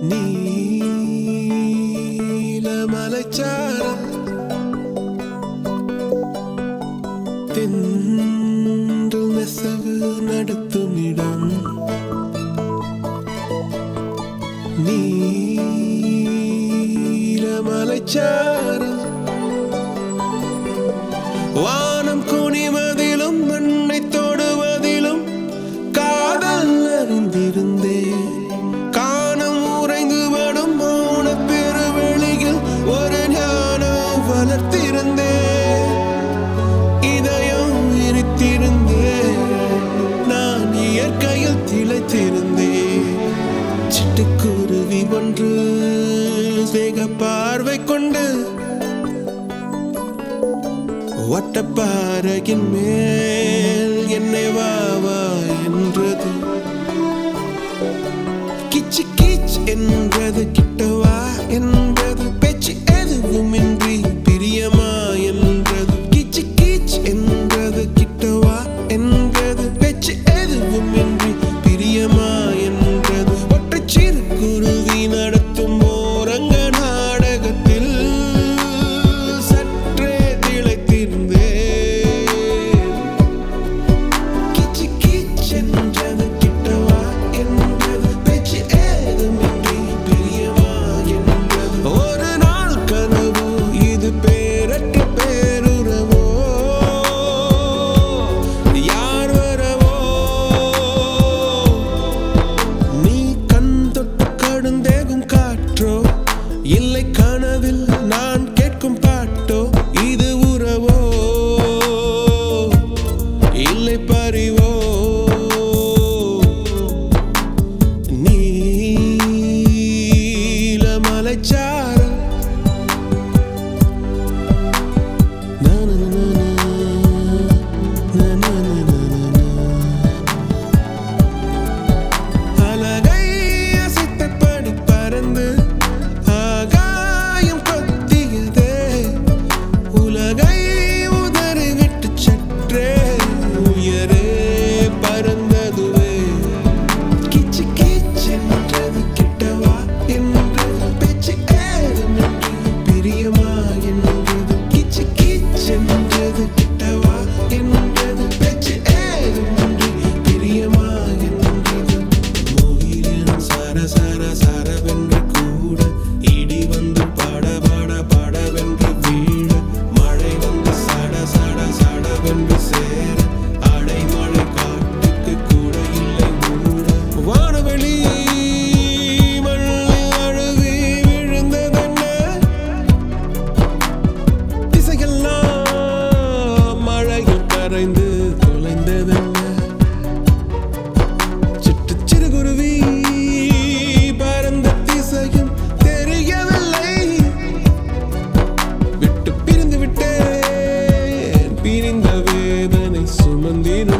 நீலமலைச்சாரல் தென்றல் நெசவு நடத்துமிடம் நீலமலைச்சாரல் வானம் குனிவதிலும் மண்ணை தொடுவதிலும் காதல் அறிந்திருந்தேன். காணம் உறைந்து வடும் மௌன பெருவெளியில் ஒரு ஞானம் வளர்த்திருந்தேன். இதயம் விரித்திருந்தேன். நான் இயற்கையில் திளைத்திருந்தேன். சிட்டுக்குருவி ஒன்று வேக பார்வை கொண்டு வட்டப்பாறையின் மேல் என்னை வா வா என்றது. கிச்சு கீச் என்றது. கிட்டவா என்றது. பேச்சு எதுவுமின்றி பிரியமா என்றது. கிச்சு கீச் என்றது. கிட்டவா என்றது. பேச்சு எதுவுமின்றி பிரியமா என்றது. ஒற்றை சிறு குருவி நடத்தும் ஓரங்க நாடகத்தில் சற்றே திளைத்திருந்தேன். கிச்சு கீச் என்றது. கிட்டவா என்றது. பேச்சு ஏதுமின்றி பிரியமா என்றது. ஒரு நாள் கனவு இது பேரற்ற பேருறவோ யார் வரவோ. நீ கண் தொட்டு கடுந்தேகும் காற்றோ இல்லை கனவில் நான் கேட்கும் பாட்டோ. இது உறவோ இல்லை பறிவோ. நீலமலைச்சாரல் அலகை அசைத்தபடி பறந்து ஆகாயம் கொத்தியதே. உலகை உதறிவிட்டு சற்றே உயரே பறந்ததுவே. கிச்சு கீச் என்றது. கிட்டவா என்றது. பேச்சு ஏதுமின்றி பிரியமா என்றது. கிச்சு கீச் என்றது. கிட்டவா என்றது. பேச்சு ஏதுமின்றி பிரியமா என்றது. மோகினம் சர சர சரவென்று கூட இடி வந்து பட பட படவென்று வீழ மழை வந்து சட சட சடவென்று சேர அடைமழை காட்டுக்கு கூட இல்லை மூட. வானவெளி மண்ணில் அழுவி விழுந்ததென்ன. திசையெல்லாம் மழையில் கரைந்து தொலைந்ததென்ன. சிட்டு குருவி பறந்த திசையும் தெரியவில்லை. விட்டு பிரிந்து விட்டேன். பிரிந்த வேதனை சுமந்திரு